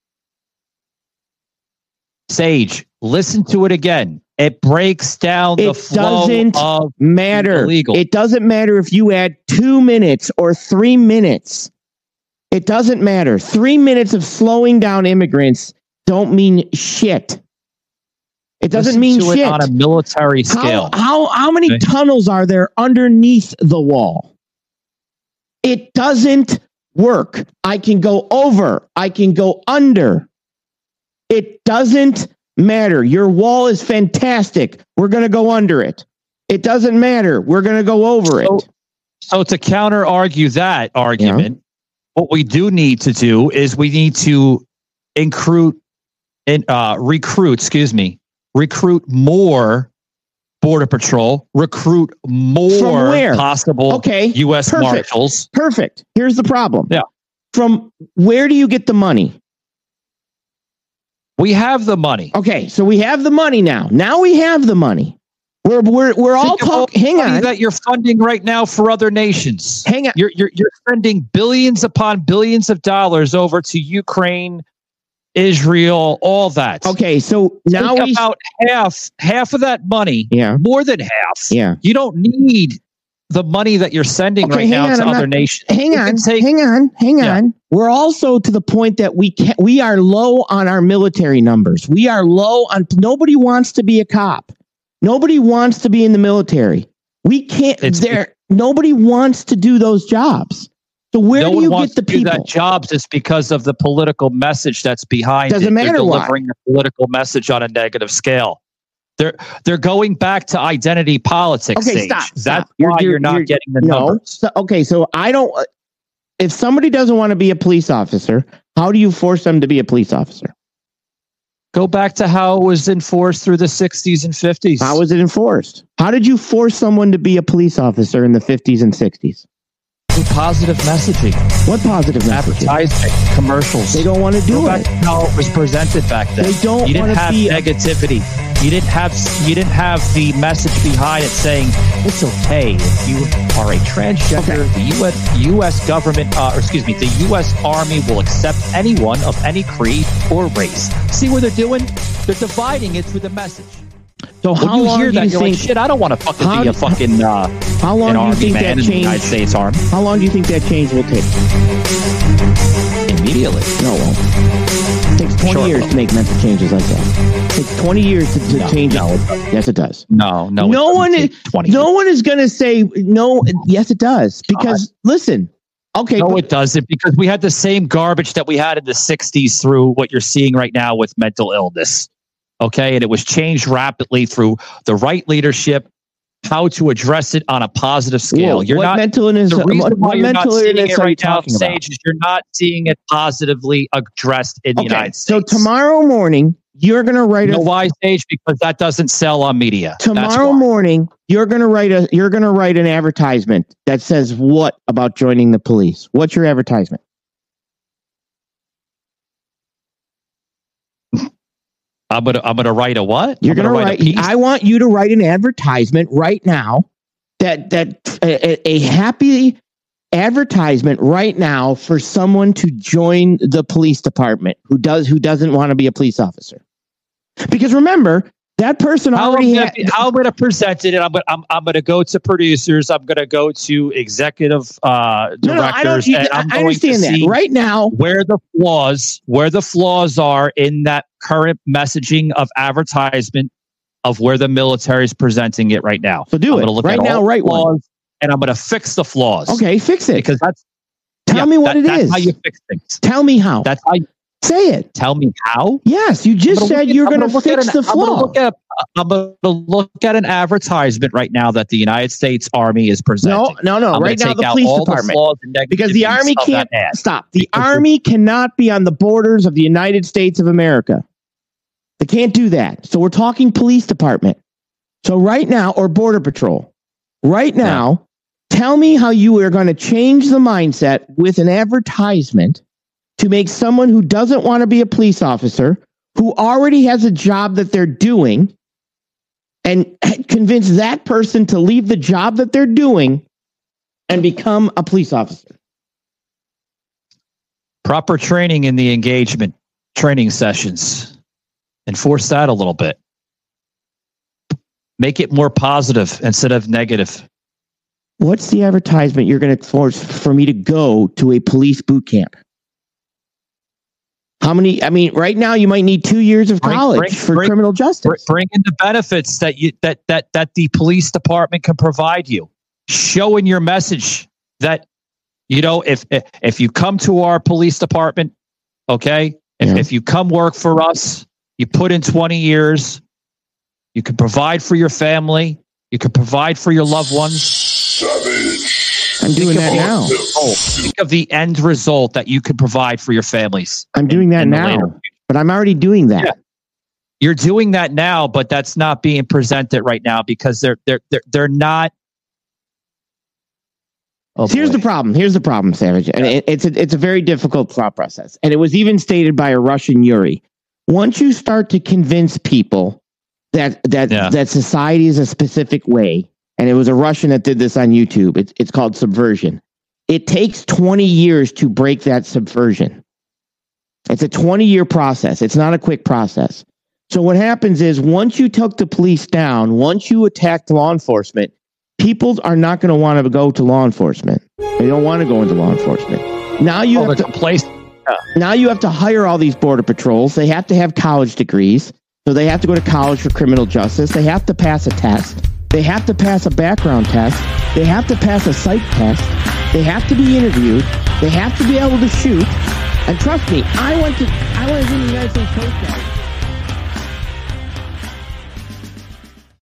Sage, listen to it again. It breaks down the It flow doesn't of matter. illegal. It doesn't matter if you add two minutes or three minutes. It doesn't matter. Three minutes of slowing down immigrants don't mean shit. It doesn't Listen mean to shit. it on a military scale. How, how, how many Okay. tunnels are there underneath the wall? It doesn't work. I can go over. I can go under. It doesn't matter. Your wall is fantastic. We're going to go under it. It doesn't matter. We're going to go over So- it. So to counter argue that argument, what we do need to do is we need to recruit and uh, recruit, excuse me, recruit more Border Patrol, recruit more From where? possible Okay, U S perfect. Marshals. Perfect. Here's the problem. Yeah. From where do you get the money? We have the money. Okay, so we have the money now. Now we have the money. We're we're we're all Think of all talking. the Hang money on. that you're funding right now for other nations. Hang on. You're you're you're spending billions upon billions of dollars over to Ukraine, Israel, all that. Okay, so now Think we about half half of that money, yeah more than half. yeah. You don't need the money that you're sending Okay, right hang now on, to I'm other not- nations. Hang You on, can take- hang on, hang Yeah. on. We're also to the point that we can we are low on our military numbers. We are low on. Nobody wants to be a cop. Nobody wants to be in the military. We can't. It's- there. Nobody wants to do those jobs. So where no do one you wants get the to do people? that job just because of the political message that's behind Doesn't it. matter They're why. delivering the political message on a negative scale. They're they're going back to identity politics. Okay, Sage. stop, stop. That's You're- why you're, you're- not you're- getting the No. numbers. So, okay, so I don't. uh, If somebody doesn't want to be a police officer, how do you force them to be a police officer? Go back to how it was enforced through the sixties and fifties. How was it enforced? How did you force someone to be a police officer in the fifties and sixties? Positive messaging, What positive message? advertising, commercials. They don't want to do Go back it. to how it was presented back then. They don't You didn't wanna have be- negativity. You didn't have you didn't have the message behind it saying it's okay if you are a transgender. Okay. The U S U S government, uh, or excuse me, the U S Army will accept anyone of any creed or race. See what they're doing? They're dividing it through the message. So When how you long hear do that, you you're think? like, shit, I don't want to fucking How be a do- fucking uh, How long an do you army think man that in the United change? States Army How long do you think that change will take? immediately. No, it won't. It takes twenty Sure it years will. to make mental changes like that. It takes twenty years to, to No, change. no, it. Yes, it does. No, no, it No doesn't one take is- twenty. No one is going to say no. Yes, it does. Because listen, okay, No, but- it doesn't, because we had the same garbage that we had in the sixties through what you're seeing right now with mental illness. Okay. And it was changed rapidly through the right leadership, how to address it on a positive scale. Whoa, You're what not mental illness? the reason What, why what you're not mental seeing illness it are you right now, talking about? Sage, is you're not seeing it positively addressed in the Okay, United so States. tomorrow morning you're going to write You know a why, Sage? Because that doesn't sell on media. That's tomorrow why. morning you're going to write a you're going to write an advertisement that says what about joining the police? What's your advertisement? I'm gonna I'm gonna write a what? You're I'm going to gonna write. a piece? I want you to write an advertisement right now. That that a, a happy advertisement right now for someone to join the police department who does who doesn't want to be a police officer. Because remember, that person How I'm, already gonna, had. be- how I'm going to present it, and I'm, gonna- I'm, I'm going to go to producers. I'm going to go to executive uh, No, no, I don't. directors, You, and I I'm going understand to that. see Right now, where the flaws, where the flaws are in that current messaging of advertisement of where the military is presenting it right now. so do I'm it gonna look right at now. all the Write one. flaws, and I'm going to fix the flaws. Okay, fix it. because that's Tell yeah, me what that- it that's is. how you fix things. Tell me how. That's how. You, Say it. Tell me how? Yes, you just said at, you're going to look fix an, the flaw. I'm going to look at an advertisement right now that the United States Army is presenting. No, no, no. I'm right now, the police department. The because the Army can't stop. The because Army cannot be on the borders of the United States of America. They can't do that. So we're talking police department. So right now, or Border Patrol, right now, yeah. tell me how you are going to change the mindset with an advertisement to make someone who doesn't want to be a police officer, who already has a job that they're doing, and convince that person to leave the job that they're doing and become a police officer. Proper training in the engagement training sessions. Enforce that a little bit. Make it more positive instead of negative. What's the advertisement you're going to force for me to go to a police boot camp? How many? I mean, right now you might need two years of college bring, bring, for bring, criminal justice. Bring in the benefits that you that that that the police department can provide you. Showing your message that, you know, if if you come to our police department, okay, if, yeah. if you come work for us, you put in twenty years, you can provide for your family, you can provide for your loved ones. Savage. I'm doing that now. Oh, think of the end result that you can provide for your families. I'm doing that now, but I'm already doing that. Yeah. You're doing that now, but that's not being presented right now because they're they're they're they're not. Oh, Here's boy. the problem. Here's the problem, Savage, and yeah. it, it's a, it's a very difficult thought process, and it was even stated by a Russian Yuri. Once you start to convince people that that yeah. that society is a specific way. And it was a Russian that did this on YouTube. It's it's called subversion. It takes twenty years to break that subversion. It's a twenty-year process. It's not a quick process. So what happens is once you took the police down, once you attacked law enforcement, people are not going to want to go to law enforcement. They don't want to go into law enforcement. Now you oh, have to place. Uh, now you have to hire all these border patrols. They have to have college degrees. So they have to go to college for criminal justice. They have to pass a test. They have to pass a background test. They have to pass a psych test. They have to be interviewed. They have to be able to shoot. And trust me, I went to I went to the United States Coast Guard.